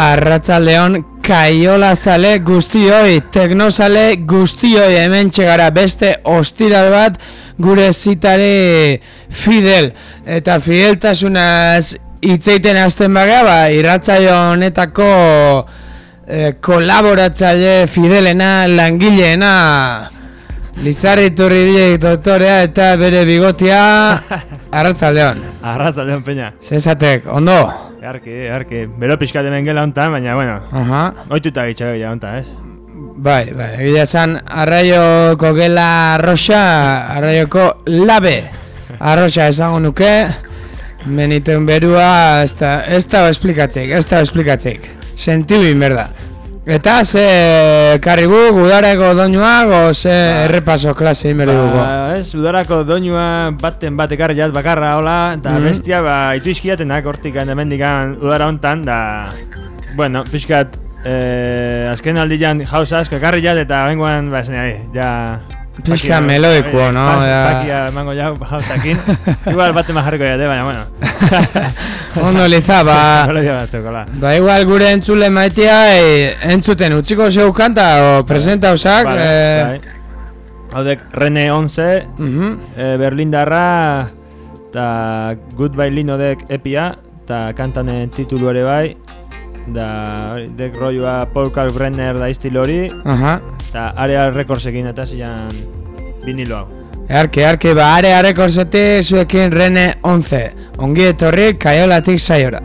arratsaldeon kaiola zale guztioi, teknozale guztioi, hemen txegara beste ostiral bat gure zitari Fidel. Eta fideltasunaz hitzeiten hasten baga, irratsaio honetako kolaboratzaile Fidelena, langileena, Lizarri Iturribide doktorea eta bere bigotia. Arratsaldeon. Arratsaldeon, Peña. Zezatek, ondo? Earki, bero pixkat hemen gela hontan, baina, bueno, oituta gitxak gila hontan, ez? Bai, egia esan, arraioko gela arroxa, arraioko labe arroxa esango nuke, meniten berua, ez da esplikatzeik, sentibin berda. Eta ze karrigu, udarako doinuak, o ze errepaso klase inberi dugu? Ez, udarako doinua baten bat ekarri jat bakarra, hola, eta bestia, itu izkiatenak, hortikan, hemendikan udara hontan, da, bueno, pixkat, azken aldian jauza asko ekarri jat, eta bengoan, ja... Pixka melodikuo, no? Pakia emango jau jauzakin, igual baten jarriko jate, baina, bueno. Ondo liza, igual gure entzule maitea entzuten utziko zeu kanta o presenta usak. Haudek Rene 11, Berlindarra, eta Goodbye Linodek epia, eta kantanen titulu ere bai, da dek roioa Paul Kalkbrenner da iztil hori, eta Area Recordsekin eta zian vinilo hau. Earki, Area Recordsetik zuekin Rene 11, ongi etorri kaiolatik saiora.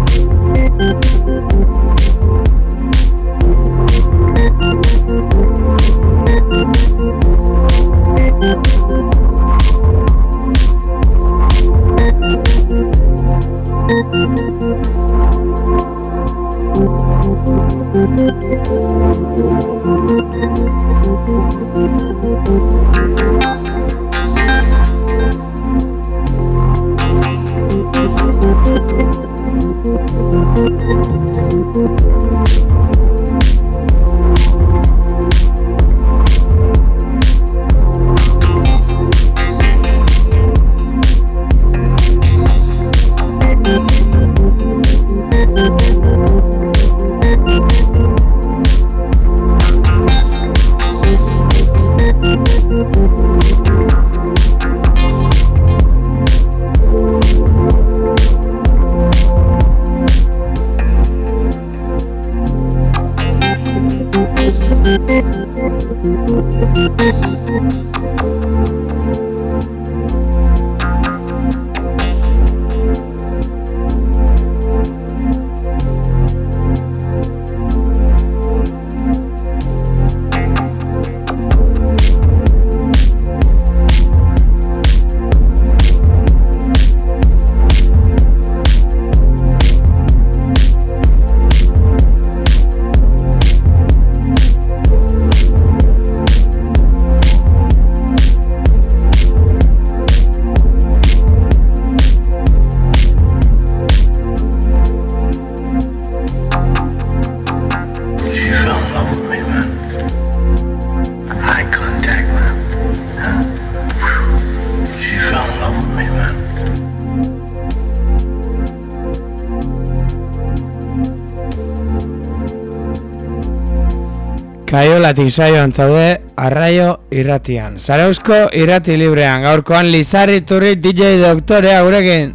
Kaiolatik saioan zaude, arraio irratian. Zarauzko irrati librean, gaurkoan Lizarri Iturri DJ doktorea gurekin.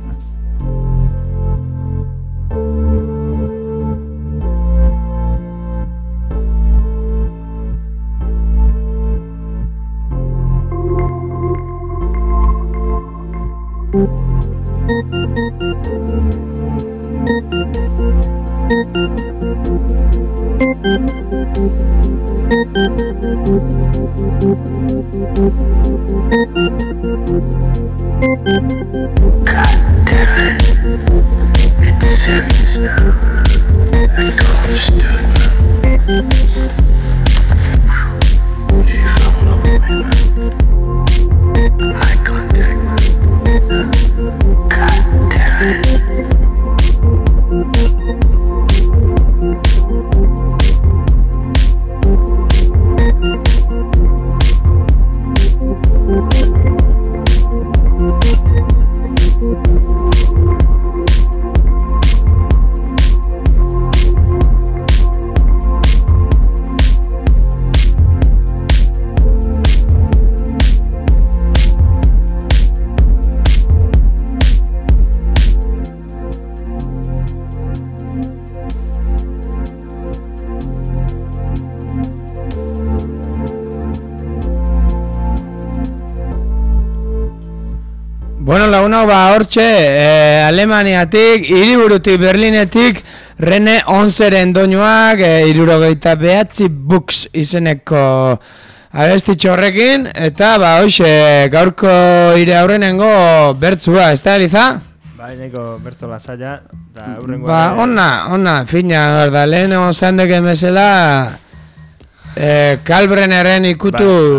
lagunau hortxe, Alemaniatik, hiriburutik, Berlinetik, Rene Onseren doinuak, 79 Books izeneko abestitxo horrekin, eta hoxe, gaurko ire aurrenengo bertzua, ez da, Eliza? Bai, neko bertzo lasaia, da aurrengo... Ona, fina, da, leheno zandeken bezala, Kalbreneren ikutu...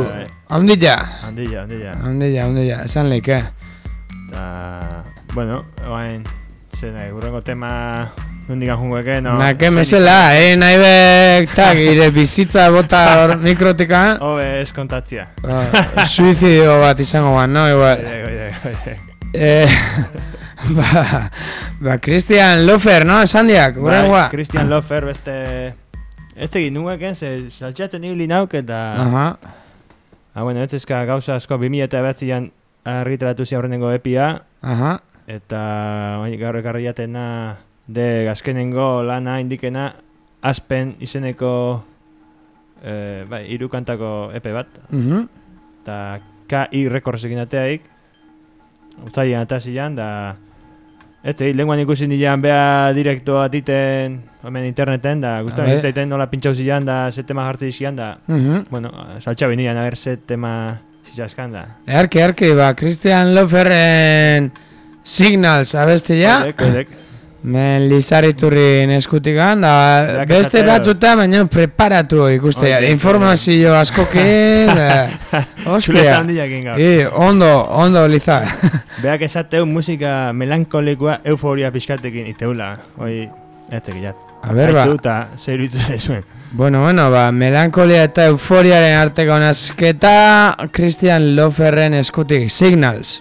Handilla, esan leik, Da, bueno, oain, zena, urrengo tema nundikan jungoeke, no? Nake mesela, nahi bek, tak, ire bizitza bota hor mikrotikan. Hobe, ez kontatzia. Suizidio bat izango ban, no? Igual. Christian Lofer, no? Esan diak, urrengoa. Christian Lofer, beste... Ez egin nungueken, saltxatzen ibili nauk eta... Bueno, ez ezka gauza asko 2009an argitaratu zi aurrenengo epia. Eta gaur ekarri jatena de azkenengo lana indikena Aspen izeneko hiru kantako epe bat. Eta KI Records egin ateaik. Uztaien atazian, da... lenguan ikusi nilan beha direktoa diten hemen interneten, da guztan iztaiten nola pintxau zilan, da ze tema jartze izkian, da... Bueno, saltxa binian, a ver, ze tema zizaskan, da. Erki, Christian Loferren Signals abestia. Kodek. Men Lizariturrin eskutikan, da beste batzuta, baina preparatu ikustea. Informazio askokin, Txuleta handiak ingaur. Ondo, Lizar. Beak esateu musika melankolikoa euforia pixkatekin iteula. Hoi, etzekilat. A ber, Eta zeiru itzule zuen. Bueno, melankolia eta euforiaren arteko nazketa Christian Loferren eskutik. Signals.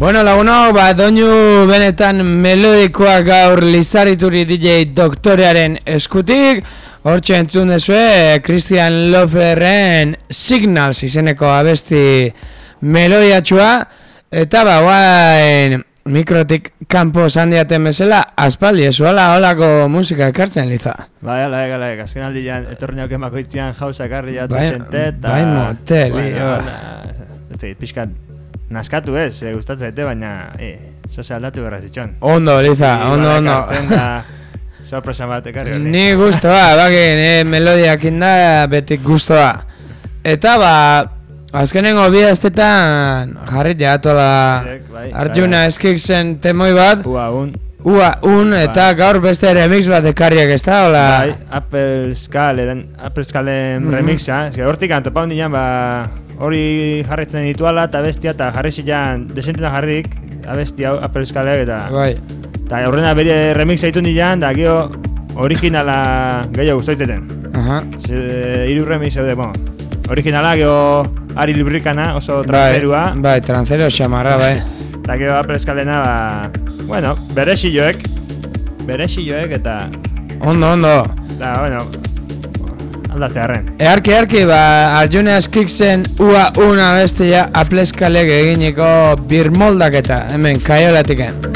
Bueno, lagunok, doinu benetan melodikoa gaur Lizarituri DJ doktorearen eskutik. Hortxe entzun dezue, Christian Loferren Signals izeneko abesti melodiatxua. Eta guain mikrotik kanpo sandiaten bezala, aspaldi ezuala holako musika ekartzen, Liza. Bai, ala, azken aldian etorri nauken bakoitzean jauza karri jatu sentet. Bai, motel, pixkat naskatu ez, gustatzen zaite, baina zoze aldatu berra zitxon. Ondo, Liza, ondo. Sorpresa bat ekarri hori. Ni gustoa, bakin, melodiak inda betik gustoa. Eta azkenengo bi astetan jarrit jatola Arjuna Eskixen temoi bat. Ua, eta gaur beste remix bat ekarriak ez da, hola? Bai, Apple Scalen remixa. Hortik antopa hondian, hori jarritzen dituala eta bestia eta jarri zilean desentetan jarrik abesti hau Apple Scalek eta eta horrena bere remixa ditu nilan da gero originala gehiago guztaitzeten. Hiru remix hau originala gero Ari Lubricana oso tranzerua. Bai, tranzero xamarra, bai. Eta gero Apple Scalena, bueno, bere xilloek eta... Ondo. Eta, bueno, aldatzearen. Earki, Arjuna Eskixen ua una bestia Apple Scalek eginiko birmoldaketa, hemen Kaiolatiken.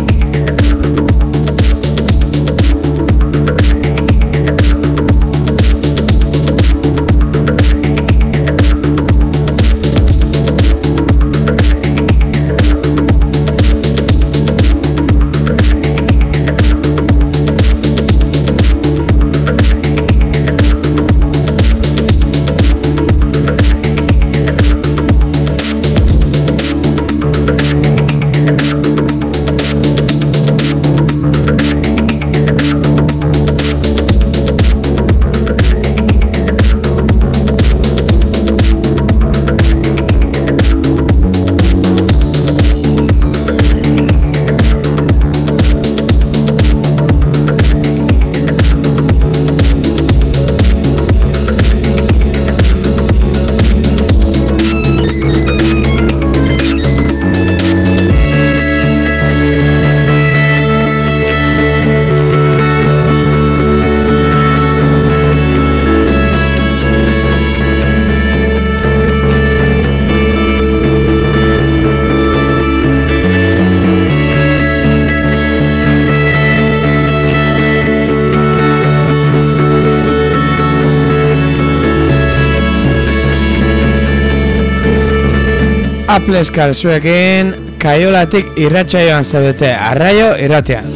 Apple Scal zuekin Kaiolatik irratsaioan zaudete, Arraio irratean.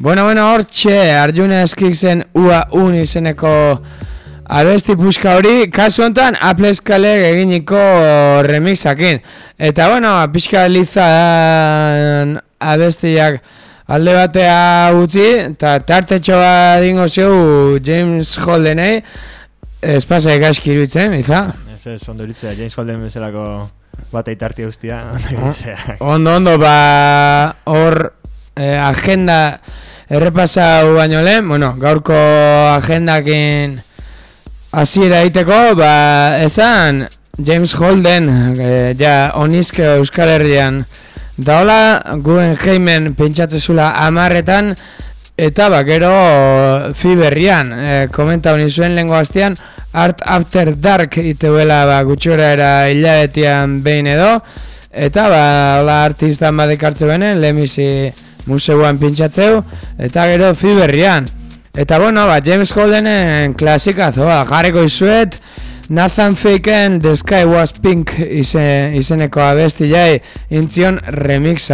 Bueno, hortxe, Arjuna Eskixen UA1 izeneko abesti puska hori, kasu honetan Appleskalek eginiko remixakin. Eta bueno, pixka lizan abestiak alde batea utzi, eta tartetxo bat dingo zeu James Holdenei, espasa ikaski iruditzen, iza? Ez ondo iritzea, James Holden bezalako batei tartia guztia, ondo iritzea. Ondo, hor agenda errepasau baino lehen, bueno, gaurko agendakin hasiera egiteko, esan James Holden, ja onizke Euskal Herrian daola, Guggenheimen pentsatzezula 10etan, eta gero Fiberrian, komenta honi zuen lehenko hastean, Art After Dark iteuela gutxora era hilabetian behin edo, eta hola artistan badekartze benen, lehemizi museuan pintxatzeu, eta gero Fiberrian. Eta bueno, James Holdenen klasikazoa, jarriko izuet, Nathan Faken The Sky Was Pink izeneko abesti jai intzion remixa.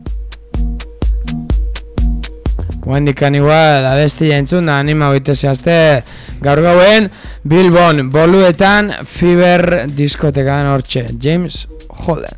Guendikan igual abesti jaintzun da anima goite zehazte gaur gauen Bilbon boluetan Fiber diskotekan hortxe, James Holden.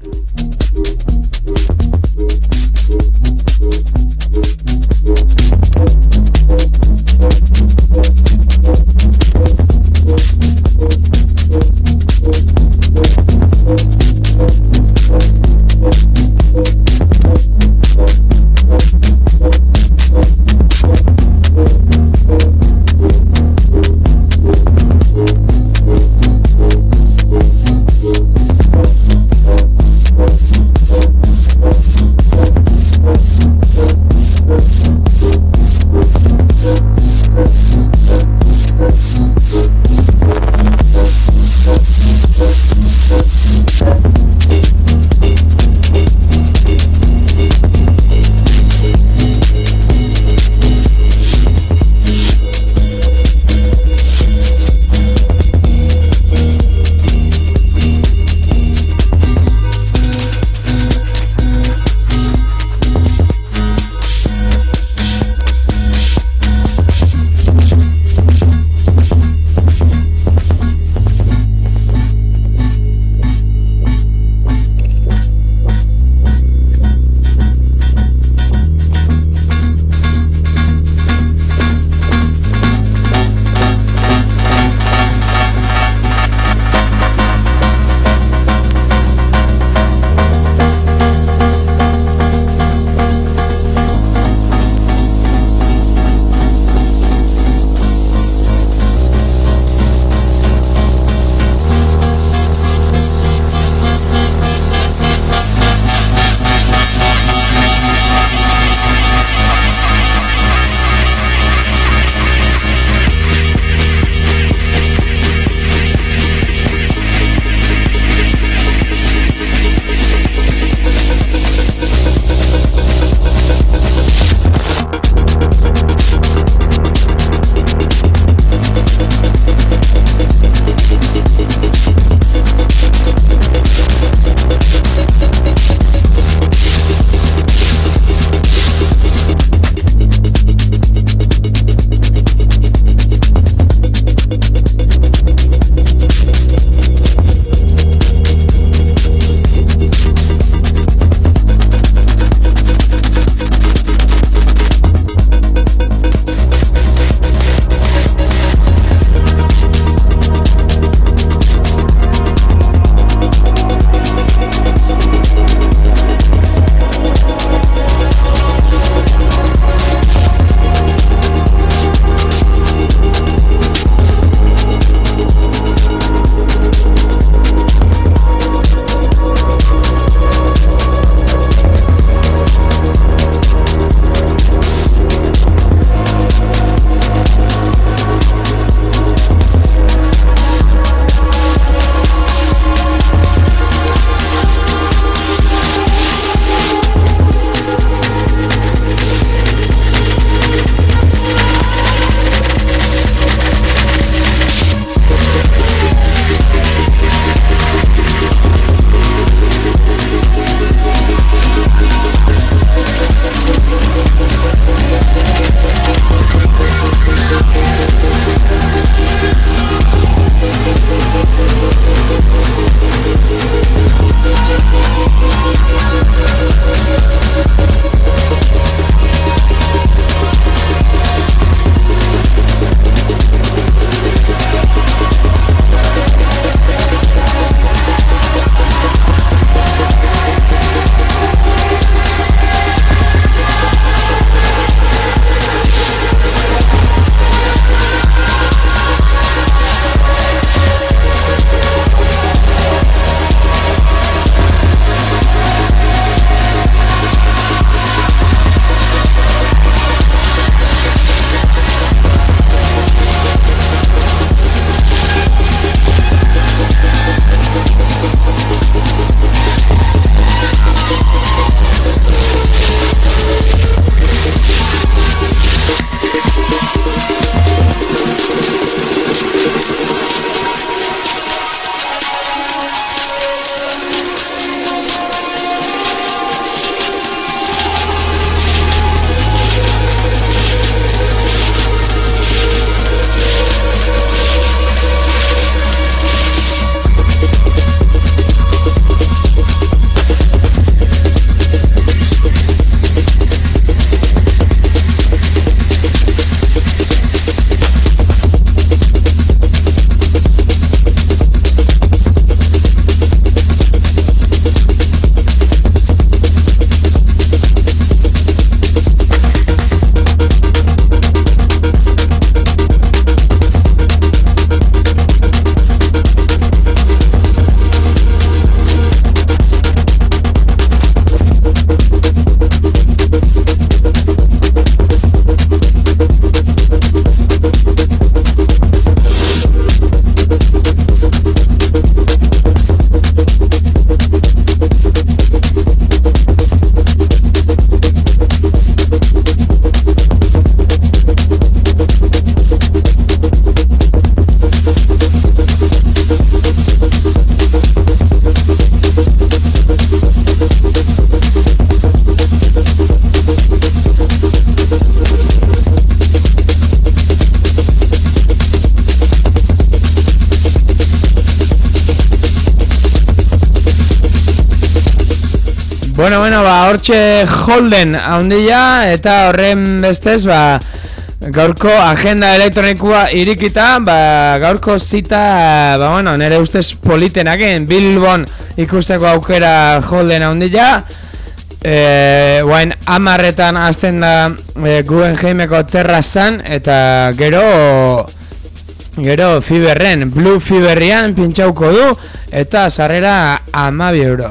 Bueno, hortxe Holden handia eta horren bestez, gaurko agenda elektronikoa irikita, gaurko zita, nire ustez politenaken, Bilbon ikusteko aukera Holden handia. Guain 10:00 hasten da Guggenheimeko terrazan, eta gero Fiberren, Blue Fiberrian pintxauko du, eta sarrera 12 euro.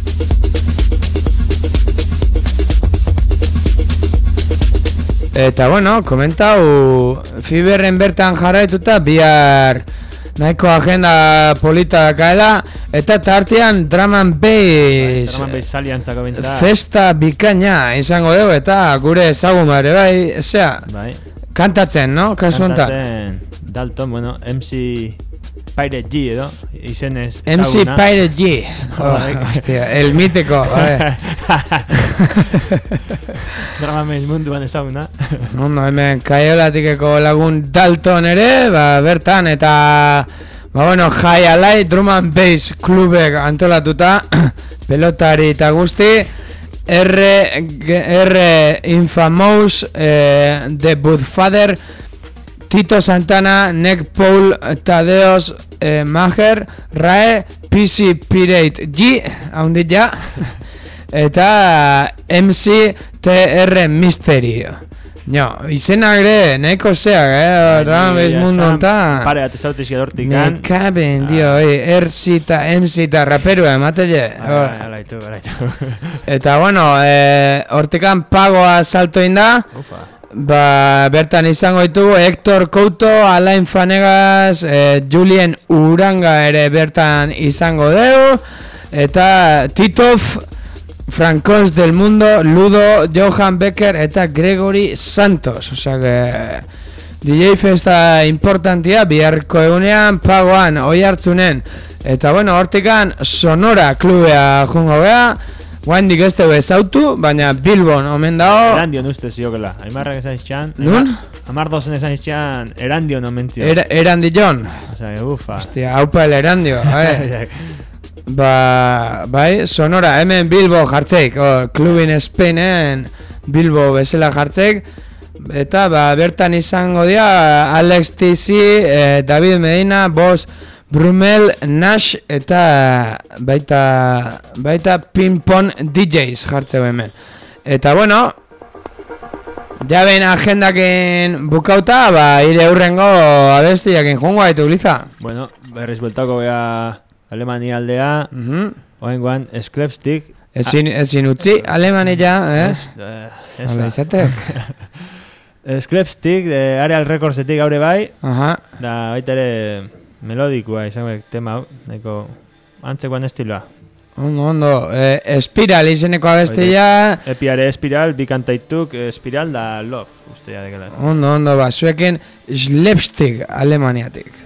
Eta komentau Fiberren bertan jarraituta bihar nahiko agenda polita dakaela, eta tartean Drum and Bass saliantzako bintzat festa bikaina izango dugu, eta gure ezagumare bai, kantatzen, no? Kantatzen Dalton, MC Pirate G edo, izenez MC Pirate G, hostia, el mítico, Drama Maze munduan ezaguna. Hemen Kaiolatikeko lagun Dalton ere, bertan, eta Jai Alai Drum and Bass klubek antolatuta, pelotari eta guzti, R Infamous, The Budfather, Tito Santana, Nick Paul, Tadeos, Maher, Rae, PC Pirate G, haundit ja, eta MC TR Mystery. Izenak ere, nahiko zeak, Ramez mundu onta. Pare bat ezautizia dortik. Mekaben, RC eta MC eta raperua ematele. Alaitu. Eta hortikan pagoa salto inda. Bertan izango ditugu Hector Couto, Alain Fanegas, Julien Uranga ere bertan izango dugu, eta Titov, Francos del Mundo, Ludo, Johan Becker eta Gregory Santos. Osea que DJ festa importantia biharko egunean pagoan Oiartzunen. Eta hortikan Sonora klubea jungo gea. Guaindik ez dugu ezautu, baina Bilbon omen dago. Erandion uste ziokela, aimarrak esan iztxan. Nun? Amardozen esan iztxan, Erandion omen zio. Erandion? Osea, ufa. Hostia, haupa el Erandio, bai, Sonora, hemen Bilbo jartzeik, klubin Spainen Bilbo bezala jartzeik. Eta bertan izango dira Alex TC, David Medina, Boss Brumel, Nash eta baita Ping-Pong DJs jartzeu hemen. Eta ja behin agendakin bukauta, ire hurrengo abestiakin jungo gaitu Liza. Berriz bueltako bea Alemania aldea, oengoan Sklepstik. Ezin utzi Alemania, Hala izatek. Sklepstik, Areal Recordsetik gaure bai, da baita ere melodikoa izango tema hau, nahiko antzekoan estiloa. Ondo, Espiral izeneko abestia. Epiare Espiral, bi kantaituk, Espiral da Love, ustea dekela. Ondo, zuekin Sklepstik Alemaniatik.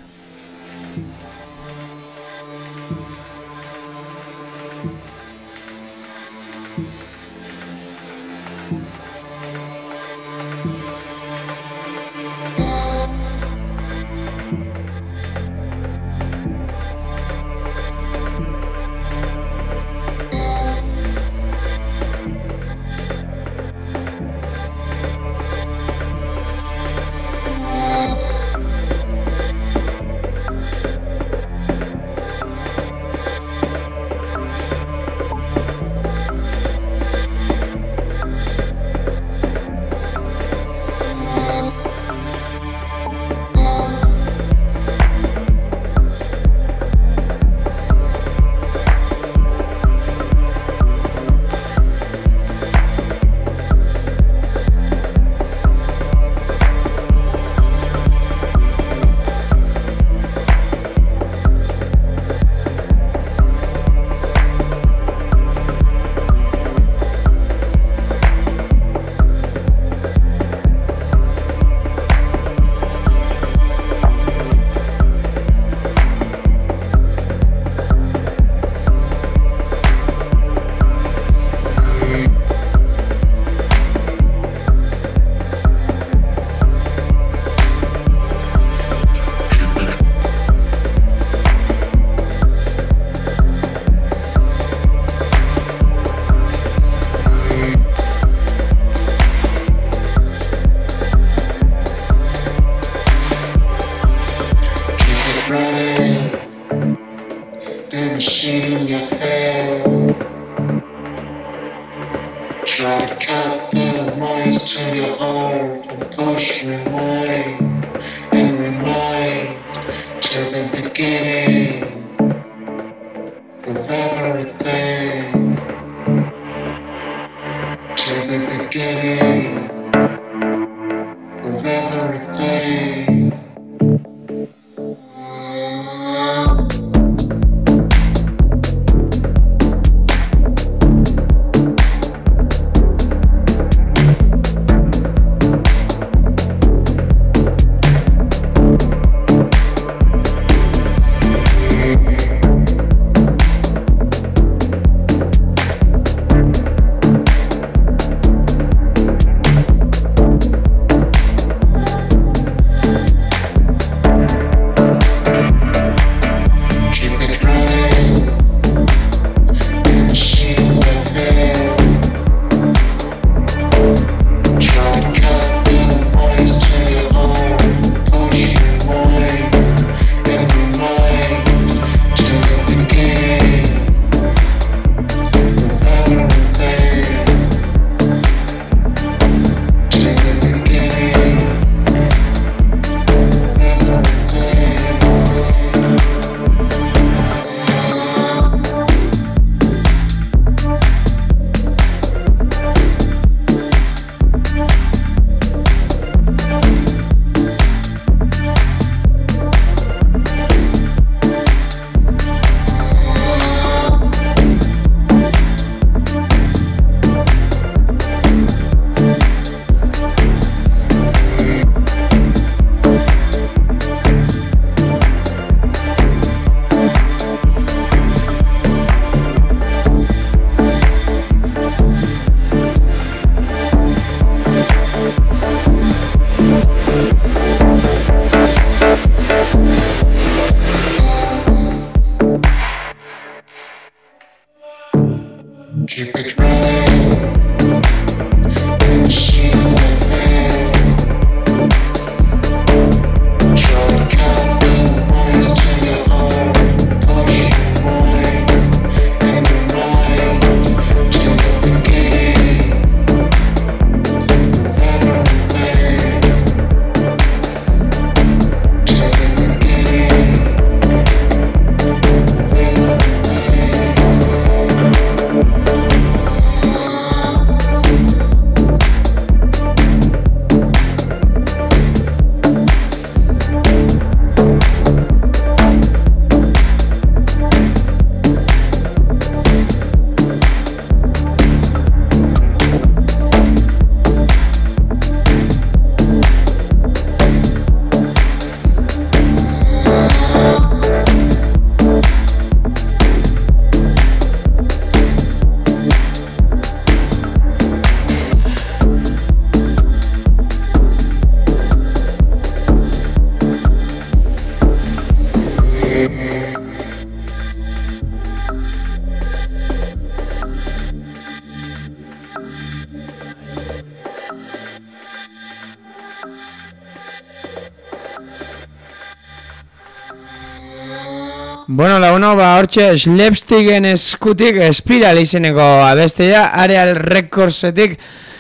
Bueno, laguno, hortxe Slapsticken eskutik Espiral izeneko abestea, Areal Recordsetik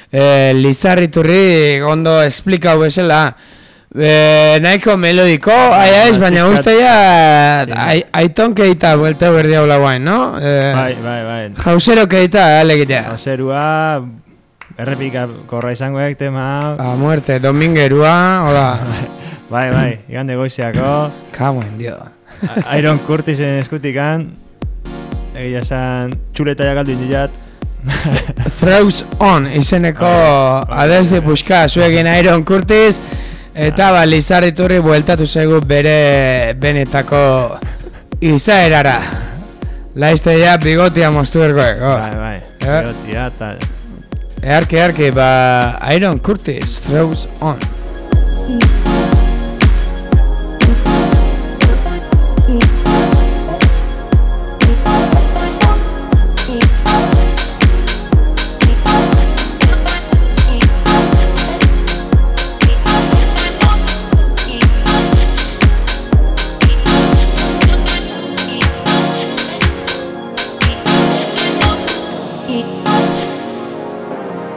Lizarriturri ondo esplikau bezala. Nahiko melodiko, aiz, baina guztia aiton keita buelta berdi hau lauain, no? Bai. Jausero keita, alegitea. Jauserua, errepika korra izangoek tema. A muerte, domingerua, hola. Bai, igande goiziako. Kamuen, dio. Iron Curtisen eskutikan, egia esan txuleta jagaldu indiat. Throws On izeneko adesde puxka zuekin Iron Curtis, eta Lizarriturri bueltatu zaigu bere benetako izaerara. Laizteia bigotia moztu ergoeko. Bai, bigotia eta... Earki, Iron Curtis, Throws On.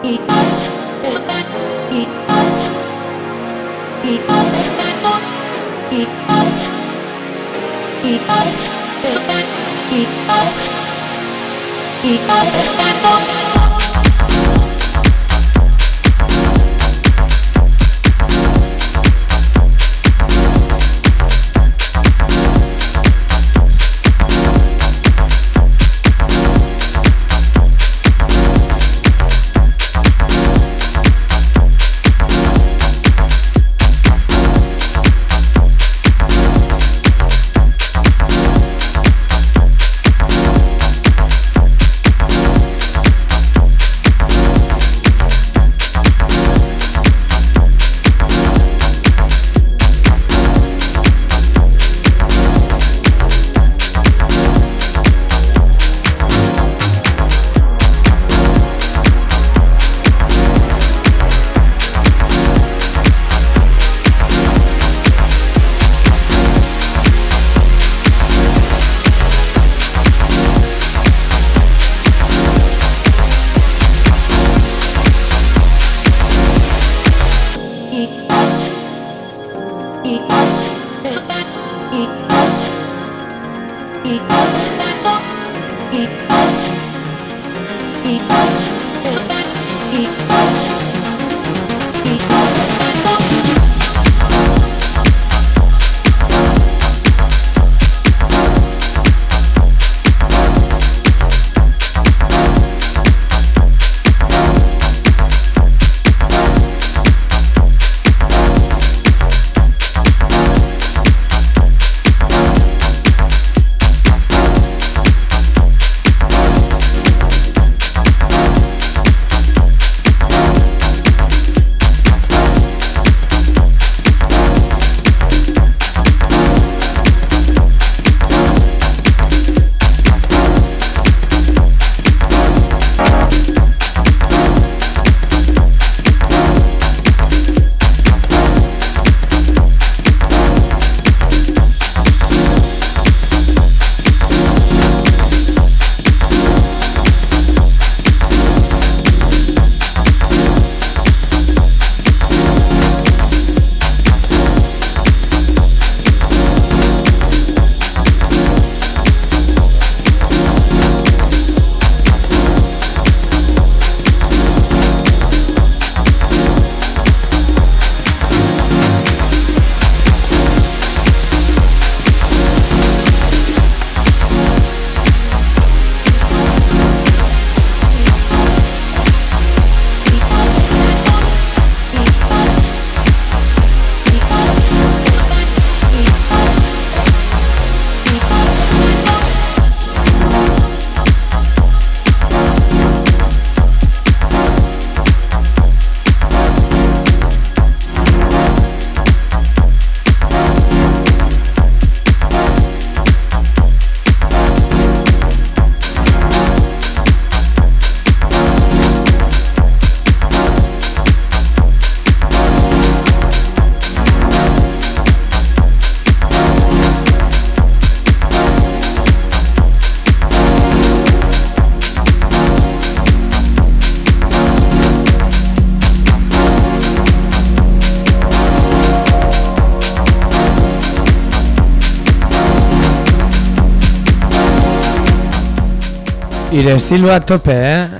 Ire estiloa tope,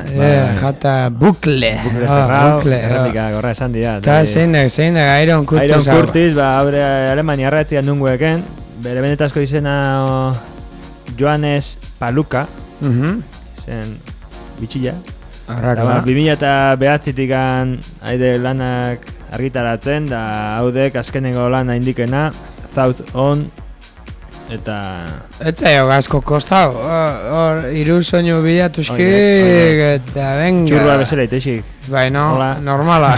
jata bukle. Bukle, gorra esan dira. Eta zeinek, Iron Curtis. Iron Curtis, abre Alemania erratzian nungueken, bere benetazko izena Johannes Paluka, zen bitxilla. 2009-tik haide lanak argitaratzen, da haudek azkenengo lana indikena, Thought On, eta... Etzaio gazko kostau, hor iru soinu bilatuzki, eta venga... Txurroa bezala itexik. Bai, no, normala.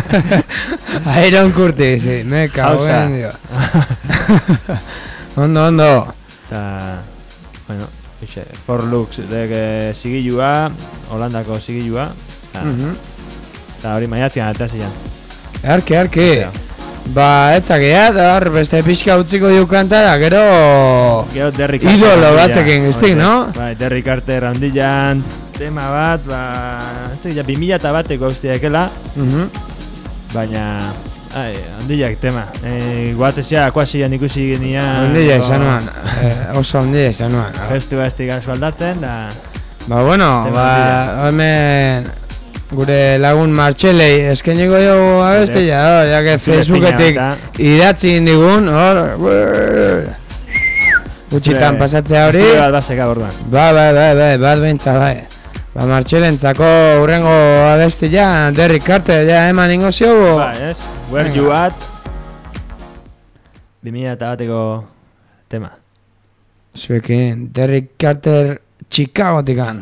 Iron Curtis, me cago en dio. Ondo. Eta, bueno, For Lux, dek zigilua, Holandako zigilua, eta hori maiatzean atazian. Erke. Ba, etzakeat, hor, beste pixka utziko diukanta da, gero... Derrick Carter idolo batekin iztik, no? Bai, Derrick Carter handian, tema bat, ez da, 2001eko usteakela. Baina, handiak tema. Guatzea, akuasian ikusi genian. Handia izan nuan, oso handia izan nuan. Gestu bastik aldatzen, da... Ba, bueno, hemen gure lagun Martxelei eskeniko dugu abestia, ya que Facebooketik idatzi indigun, gutxitan pasatzea hori. Bat baseka borduan. Bat behintza, bai. Ba, Martxelentzako urrengo abestia, Derrick Carter, ja eman ingo ziogu. Ba, ez, Where You At, 2001eko tema. Zuekin, Derrick Carter, Chicagotikan.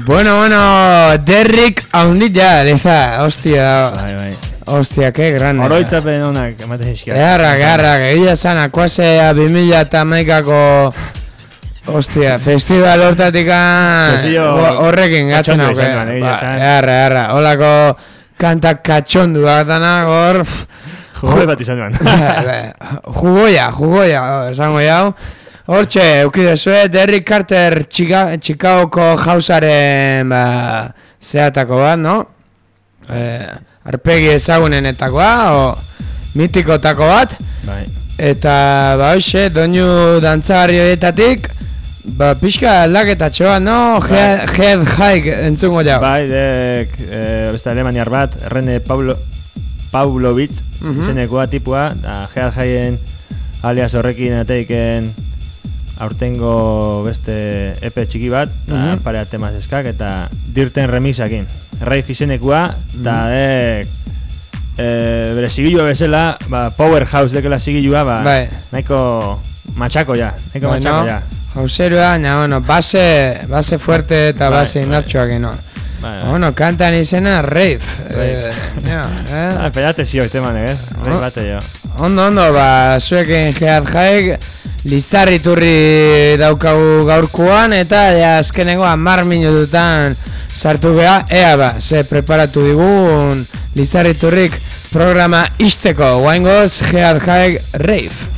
Bueno, Derrick haundilla, leza, hostia. Bai. Hostia, que grande. Oroitzapen honak ematen izkia. Garra, egia zan, akuazea 2008ko... Hostia, festival hortatikan horrekin gatzen hau. Garra, holako kantak katxondu bat danak hor... Jugoe bat izan duan. Jugoia, esango jau. Hortxe, eukidezue, Derrick Carter Chicagoko jauzaren zehatako bat, no? Arpegi ezagunenetakoa, o mitikotako bat. Bai. Eta, hoxe, doinu dantzagarri horietatik, pixka aldaketatxo bat, no? Head hike entzungo jau. Bai, beste alemaniar bat, Rene Pavlovich, izenekoa tipua, Head hikeen alias horrekin ateiken aurtengo beste epe txiki bat, parea temaz eskak, eta dirten remisakin. Raif izenekua, eta bere sigilua bezala, powerhouse dekela sigilua, nahiko matxako ja, Jauserua, base fuerte eta base indartxoak, no? Bueno, kantan izena Raif. Pedate zio, teman, Raif bate jo. Ondo, zuekin Head hike, Lizarriturri daukagu gaurkoan, eta azkenengo 10 minututan sartu geha, ze preparatu digun Lizarriturrik programa isteko, guaingoz Head hike Raif.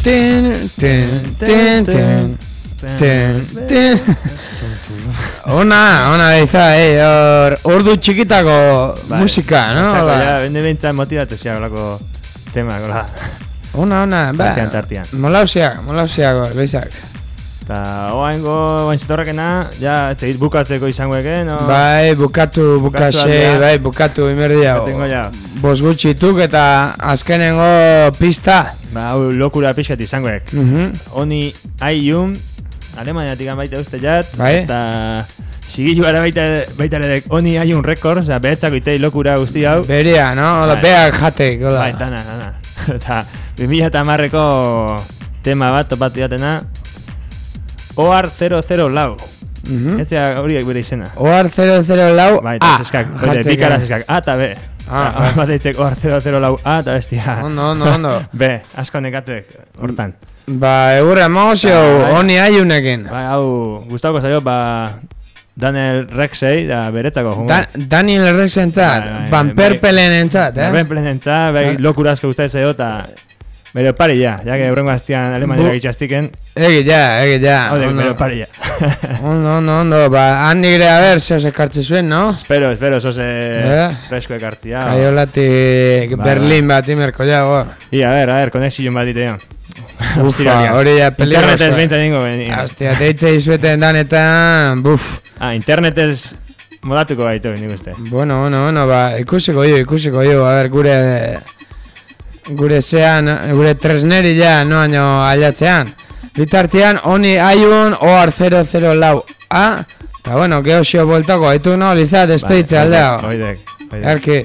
Ona deiza, ordu txikitako musika, no? Ja, bende bintzat motivatu ziak olako tema, gola. Ona, tartian. Molauziak, bezak. Eta oaingo zitorrekena, ja, etxegit bukatzeko izango eken, no? Bai, bukatu imerdia. Tengo ja. Bos gutxituk eta azkenengo pista. Ba, hau lokura pixkat izango ek. Honi aiun, Alemaniatik baita uste jat, bai? Eta sigilu gara baita ledek honi aiun rekord, oza, behetzako itei lokura guzti hau. Beria, no? Oda, beak jatek, oda. Bai, dana. Eta 2010ko tema bat topatu jatena, OAR 004 lau. Ez horiek bere izena. OAR 004 lau bai, A. Bikara zeskak, A eta B. Bat eitzek OAR 004 lau A eta bestia. Ondo. B, asko nekatuek, hortan. Ba, egurra emagozio honi aiunekin. Ba, hau, gustauko zaio, Daniel Rexey, da beretzako jungo. Daniel Rexey entzat, Van Perpelen entzat, Van Perpelen entzat, lokura asko guztai zaio, eta bere pari ja, que horrengo aztian Alemaniak itxastiken. Egi ja. Hode, bere pari ja. Ondo, ba, handi gire a ber, zehoz ekartzi zuen, no? Espero, zoze fresko ekartzia. Kaiolatik Berlin bat imerko ja, go. A ver, konexion bat itean. Ufa, hori ja peligroso. Internetez behintzen dingo. Hostia, deitze izueten danetan, buf. Internetez modatuko baitu, nik uste. Bueno, ba, ikusiko jo, a ver, gure zean, gure tresneri ja, noaino ailatzean. Bitartean, honi aiun, OAR 00 lau A, eta bueno, geosio boltako, haitu no, Liza, despeditze aldea. Oidek. Erki.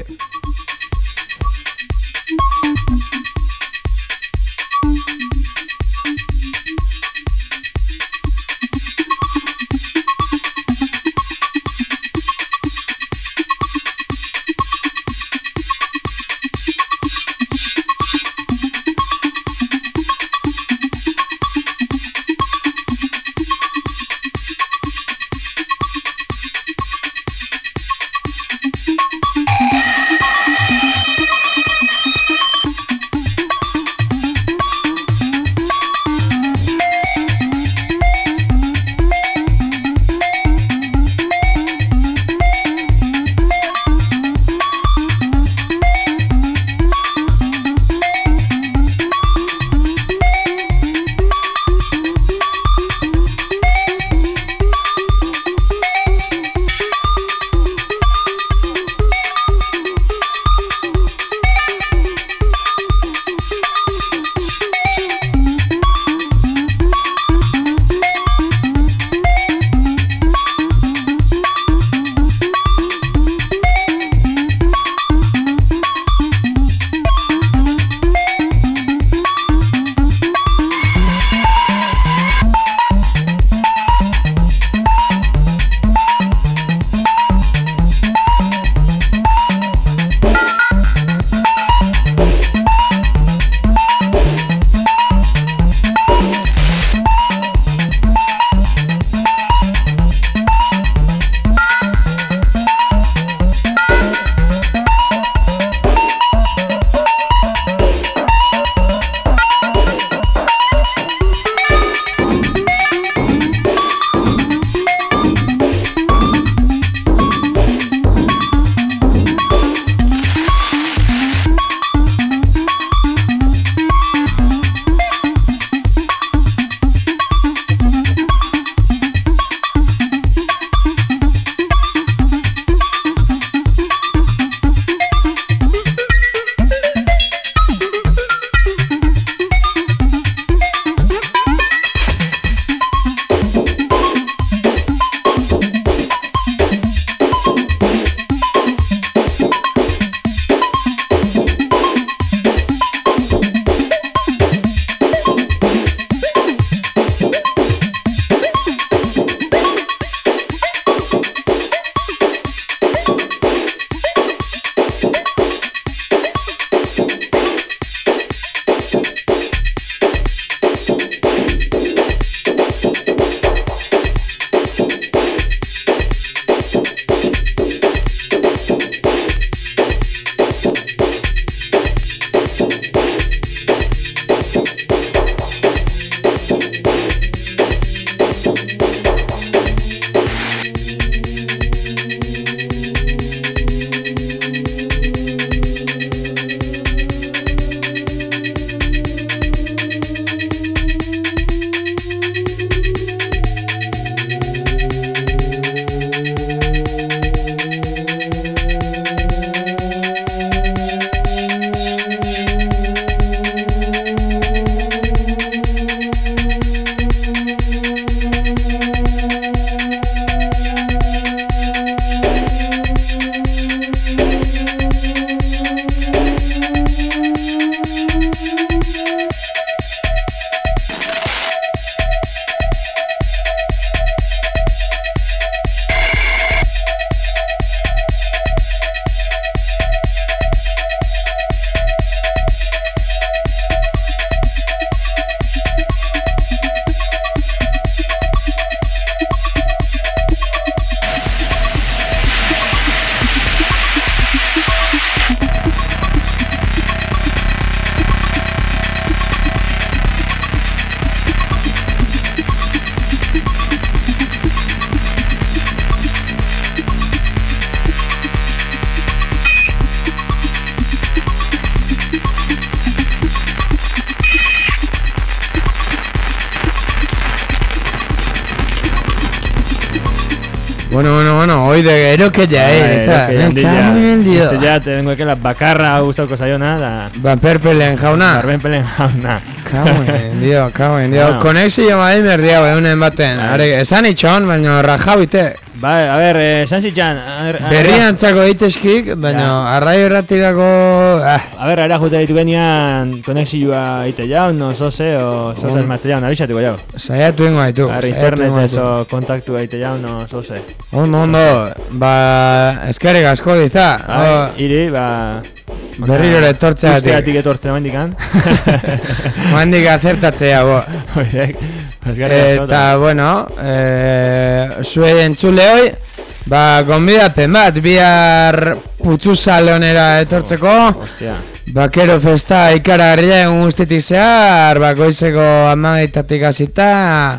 Bueno, hoide erokeia, Este ya te vengo que la bakarra gustauko zaiona da... Perpelen jauna. Perpelen jauna. Kauen dio. Konexio mahi merdia eunen baten. Esan itxon, baina rajau ite. Bai, a ber, esan zitxan... Berriantzako iteskik, baina arraio erratirako... A ber, era jute ditu genian konexioa ite jaun, no zoze, o zoze esmatze jaun, abixatuko jau. Saiatu ingo haitu. Internet eso, kontaktu ite jaun, no zoze. Ondo, eskerrik asko diza. Iri, berriro etortzeatik. Usteatik etortzea mandikan. Mandik azertatzea, bo. Eta, bueno, zuei entzule hoi, gonbidapen bat, bihar putzu salonera etortzeko. Hostia. Bakero festa ikaragarria egun guztitik zehar, goizeko 12:00 hasita,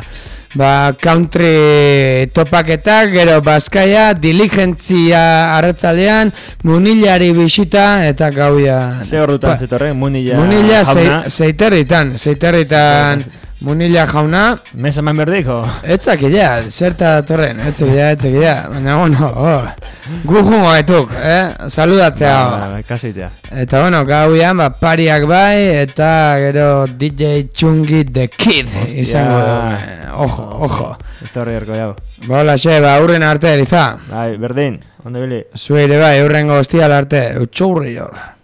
country topaketak, gero Bazkaia, diligentzia arratzaldean, Munilari bisita eta gauia. Ze horrutan zetorren, Munila jauna? Zeiterritan, Munila jauna. Mesa man berdiko? Etzakila, zerta datorren, etzakila. Baina, bueno, gu jungo gaituk, saludatzea. Kasitea. Eta, bueno, gauian, pariak bai, eta gero DJ Txungi The Kid izango du. Ojo. Etorri erko jau. Bola, urren arte, eriza. Bai, berdin, ondo bili. Zueire bai, urrengo hostial arte, utxurri jor.